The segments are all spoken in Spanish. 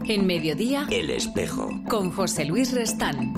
En Mediodía, El Espejo, con José Luis Restán.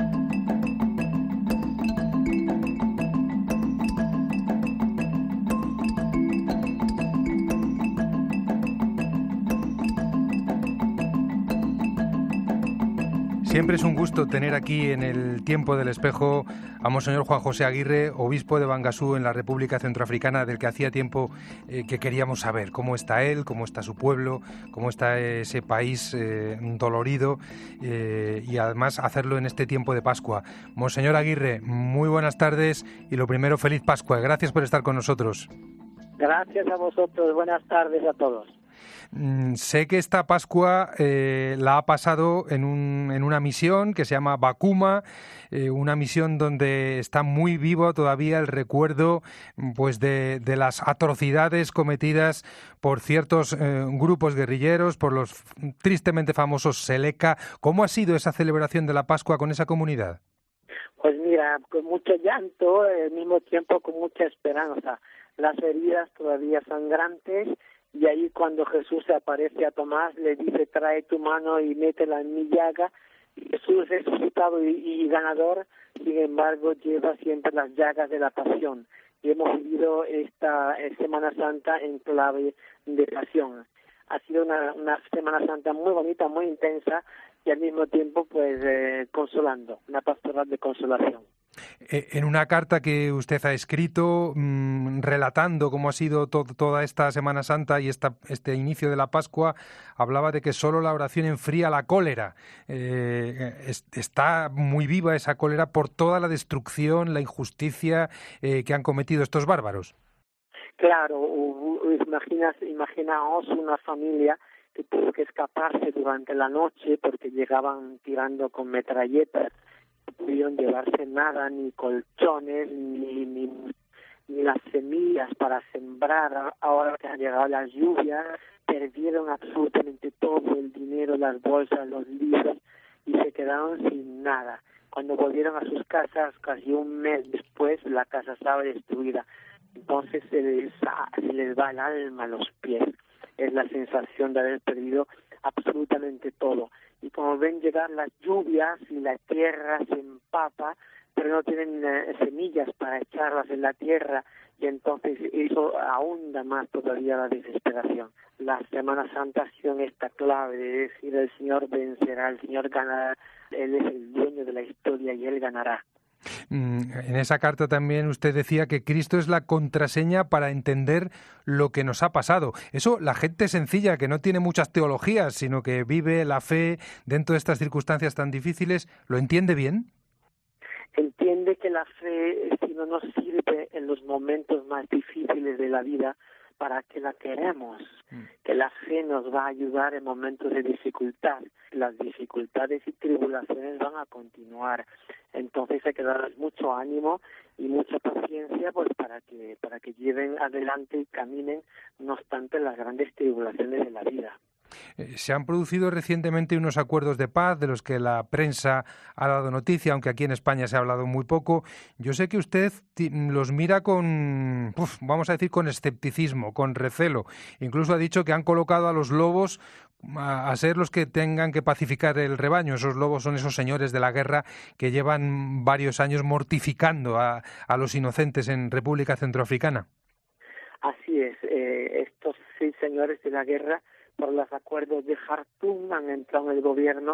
Siempre es un gusto tener aquí en el Tiempo del Espejo a Monseñor Juan José Aguirre, obispo de Bangasú en la República Centroafricana, del que hacía tiempo que queríamos saber cómo está él, cómo está su pueblo, cómo está ese país dolorido y además hacerlo en este tiempo de Pascua. Monseñor Aguirre, muy buenas tardes y lo primero, feliz Pascua. Gracias por estar con nosotros. Gracias a vosotros, buenas tardes a todos. Sé que esta Pascua la ha pasado en una misión que se llama Bacuma, una misión donde está muy vivo todavía el recuerdo pues de las atrocidades cometidas por ciertos grupos guerrilleros, por los tristemente famosos Seleka. ¿Cómo ha sido esa celebración de la Pascua con esa comunidad? Pues mira, con mucho llanto, al mismo tiempo con mucha esperanza. Las heridas todavía sangrantes. Y ahí cuando Jesús se aparece a Tomás, le dice, trae tu mano y métela en mi llaga. Y Jesús resucitado y ganador, sin embargo, lleva siempre las llagas de la pasión. Y hemos vivido esta Semana Santa en clave de pasión. Ha sido una Semana Santa muy bonita, muy intensa y al mismo tiempo pues consolando, una pastoral de consolación. En una carta que usted ha escrito relatando cómo ha sido toda esta Semana Santa y este inicio de la Pascua, hablaba de que solo la oración enfría la cólera. Está muy viva esa cólera por toda la destrucción, la injusticia que han cometido estos bárbaros. Claro, imaginaos una familia que tuvo que escaparse durante la noche porque llegaban tirando con metralletas. No pudieron llevarse nada, ni colchones, ni las semillas para sembrar. Ahora que han llegado las lluvias, perdieron absolutamente todo el dinero, las bolsas, los libros, y se quedaron sin nada. Cuando volvieron a sus casas, casi un mes después, la casa estaba destruida. Entonces se les va el alma a los pies. Es la sensación de haber perdido absolutamente todo. Y como ven llegar las lluvias y la tierra se empapa, pero no tienen semillas para echarlas en la tierra, y entonces eso ahonda más todavía la desesperación. La Semana Santa ha sido esta clave de decir el Señor vencerá, el Señor ganará, Él es el dueño de la historia y Él ganará. En esa carta también usted decía que Cristo es la contraseña para entender lo que nos ha pasado. Eso la gente sencilla, que no tiene muchas teologías, sino que vive la fe dentro de estas circunstancias tan difíciles, ¿lo entiende bien? Entiende que la fe, si no nos sirve en los momentos más difíciles de la vida, para que la queremos, que la fe nos va a ayudar en momentos de dificultad. Las dificultades y tribulaciones van a continuar, entonces hay que darles mucho ánimo y mucha paciencia pues para que lleven adelante y caminen, no obstante las grandes tribulaciones de la vida. Se han producido recientemente unos acuerdos de paz de los que la prensa ha dado noticia, aunque aquí en España se ha hablado muy poco. Yo sé que usted los mira vamos a decir, con escepticismo, con recelo. Incluso ha dicho que han colocado a los lobos a ser los que tengan que pacificar el rebaño. Esos lobos son esos señores de la guerra que llevan varios años mortificando a los inocentes en República Centroafricana. Así es, estos seis señores de la guerra, por los acuerdos de Jartum, han entrado en el gobierno,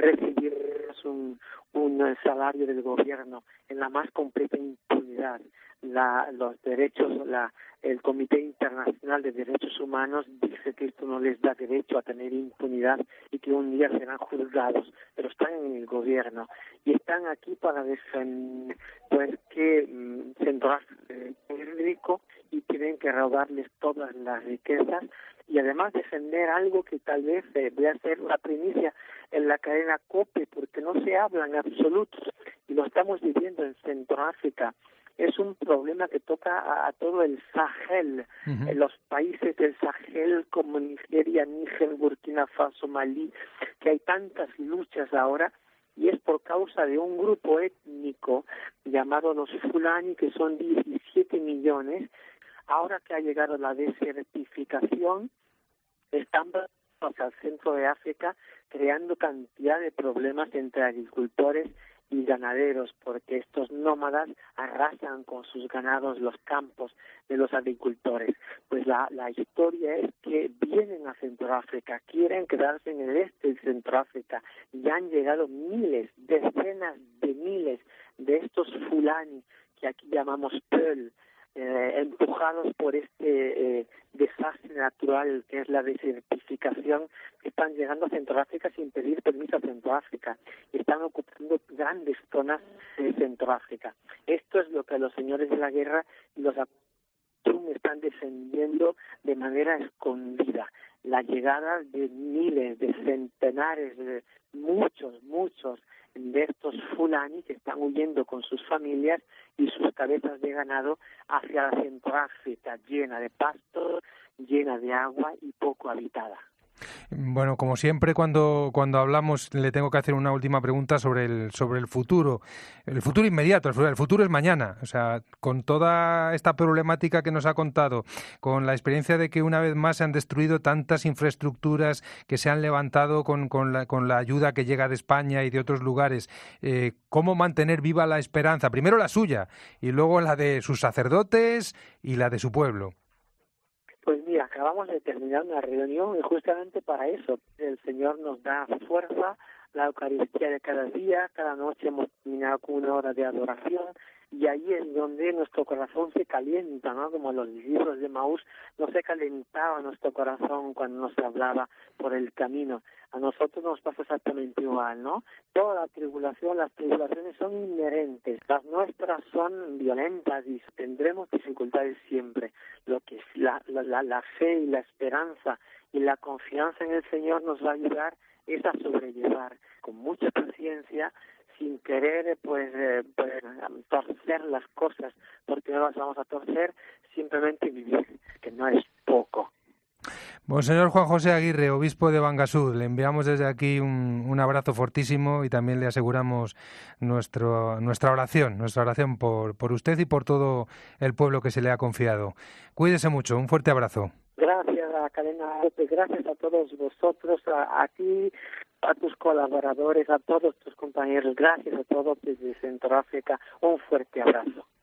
recibirán un salario del gobierno en la más completa impunidad. Los derechos, el Comité Internacional de Derechos Humanos dice que esto no les da derecho a tener impunidad y que un día serán juzgados, pero están en el gobierno y están aquí para defender que Centro es rico y tienen que robarles todas las riquezas y además defender algo que tal vez voy a ser una primicia en la cadena COPE, porque no se habla en absoluto y lo estamos viviendo en Centroáfrica. Es un problema que toca a todo el Sahel, en los países del Sahel como Nigeria, Níger, Burkina Faso, Malí, que hay tantas luchas ahora, y es por causa de un grupo étnico llamado los Fulani, que son 17 millones. Ahora que ha llegado la desertificación, están al centro de África, creando cantidad de problemas entre agricultores y ganaderos, porque estos nómadas arrasan con sus ganados los campos de los agricultores. Pues la historia es que vienen a Centroáfrica, quieren quedarse en el este de Centroáfrica, y han llegado miles, decenas de miles de estos fulani, que aquí llamamos Peul, empujados por este desastre natural que es la desertificación, que están llegando a Centroáfrica sin pedir permiso a Centroáfrica, están ocupando grandes zonas de Centroáfrica. Esto es lo que los señores de la guerra y los están defendiendo de manera escondida. La llegada de miles, de centenares, de muchos de estos fulani que están huyendo con sus familias y sus cabezas de ganado hacia la Centroáfrica, llena de pastos, llena de agua y poco habitada. Bueno, como siempre, cuando hablamos, le tengo que hacer una última pregunta sobre el futuro inmediato. El futuro es mañana. O sea, con toda esta problemática que nos ha contado, con la experiencia de que una vez más se han destruido tantas infraestructuras que se han levantado con la ayuda que llega de España y de otros lugares, ¿cómo mantener viva la esperanza? Primero la suya y luego la de sus sacerdotes y la de su pueblo. Pues mira, acabamos de terminar una reunión y justamente para eso el Señor nos da fuerza, la Eucaristía de cada día, cada noche hemos terminado con una hora de adoración y ahí es donde nuestro corazón se calienta, ¿no? Como los discípulos de Maús, no se calentaba nuestro corazón cuando nos hablaba por el camino. A nosotros nos pasa exactamente igual, ¿no? Toda la tribulación, las tribulaciones son inherentes, las nuestras son violentas y tendremos dificultades siempre. Lo que la fe y la esperanza y la confianza en el Señor nos va a ayudar es a sobrellevar con mucha paciencia, sin querer torcer las cosas, porque no las vamos a torcer, simplemente vivir, que no es poco. Monseñor Juan José Aguirre, obispo de Bangasud, le enviamos desde aquí un abrazo fortísimo y también le aseguramos nuestra oración por usted y por todo el pueblo que se le ha confiado. Cuídese mucho, un fuerte abrazo. Gracias a Cadena López, gracias a todos vosotros, a ti, a tus colaboradores, a todos tus compañeros, gracias a todos desde Centroáfrica, un fuerte abrazo.